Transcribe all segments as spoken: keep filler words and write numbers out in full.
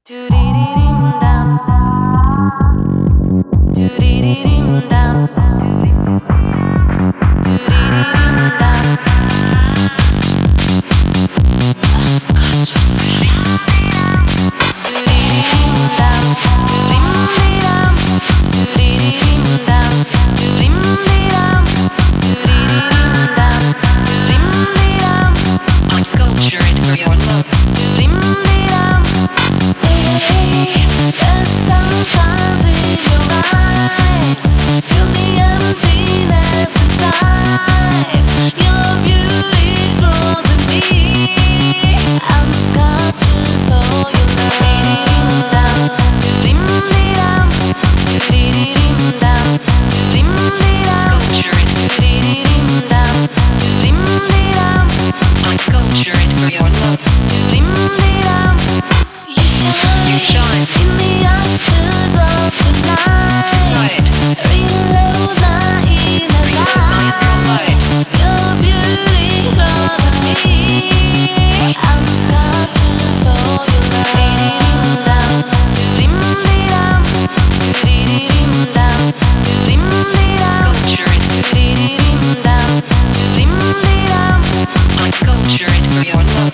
I'm sculptured for your love. Sometimes in your eyes, feel the emptiness inside. Your beauty grows in me. I'm sculptured for your love. I'm sculptured for your love. You shine in the afterglow tonight. Tonight. Reload my inner light. Your beauty grows in me. I'm sculptured for your love. Sculptured. I'm sculptured for your love.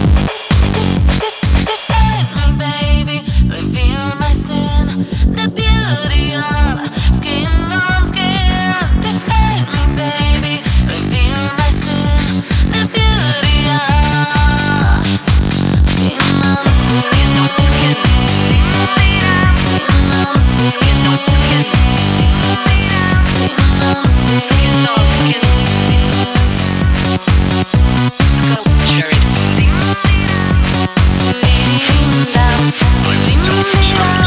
Baby, reveal my sin. The beauty of skin on skin. Defend me, baby, reveal my sin. The beauty of skin on Skin on skin. skin on Skin on skin. Skin on skin. Sculptured. I'm sculptured.